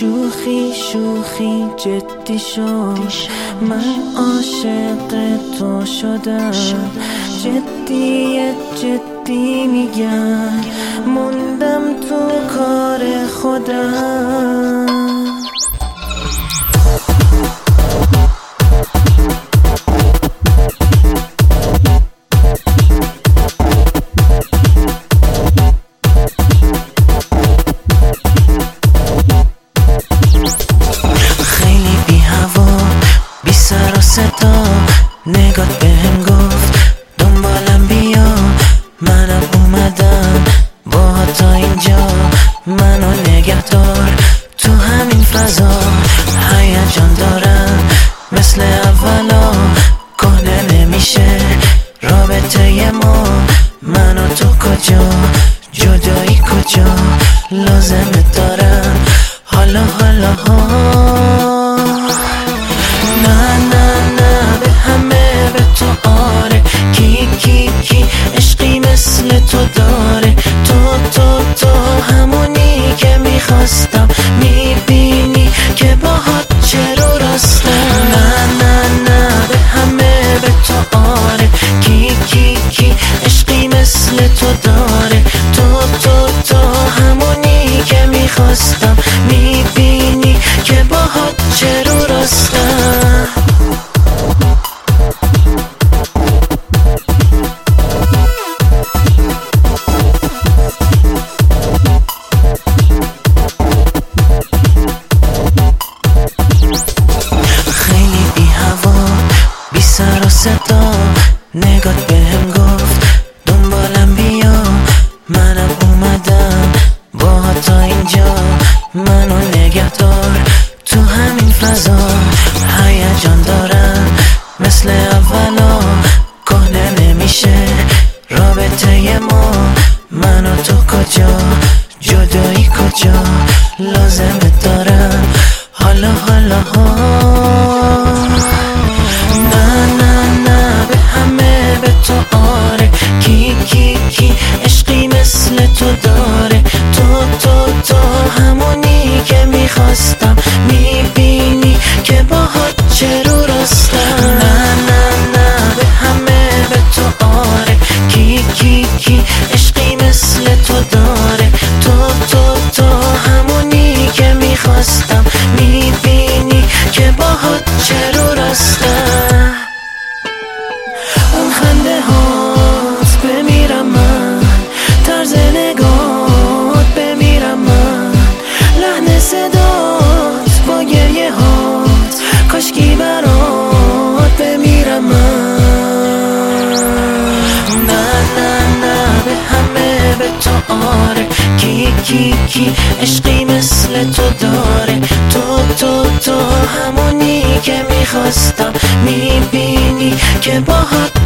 شوخی شوخی جدی شد، من عاشق تو شدم. جدی میگم، موندم تو کار خودم. صدا نگات بهم گفت دنبالم بیا، منم اومدم با تا اینجا. منو نگه دار تو همین فضا، هیجان دارم مثل اولا. کهنه نمیشه رابطه ما، من و تو کجا، جدایی کجا، لازمت دارم حالا عشقی مثل تو داره، تو همونی که میخواستم. میبینی که باهات چرا راستم. نه به همه به تو آره. کی عشقی مثل تو داره، تو همونی که میخواستم. میبینی که باهات چرا راستم. سر و صدا نگات بهم گفت دنبالم بیا، منم اومدم با تا اینجا. منو نگه دار تو همین فضا، هیجان دارم مثل اولا. کهنه نمیشه رابطه ما، من و تو کجا، جدایی کجا، لازمت دارم حالا به همه به تو آره. کی عشقی مثل تو داره، تو همونی که میخواستم. میبینی که باهات چرا راستم. نه به همه به تو آره. کی عشقی مثل تو داره، تو همونی که میخواستم. میبینی که باهات چرا راستم. اون خنده هات بمیرم من، طرز نگات بمیرم من، لحن صدات با گریه هات، کاشکی برات بمیرم من. نه به همه به تو آره. کی عشقی مثل تو داره، تو همونی که میخواستم. میبینی که باهات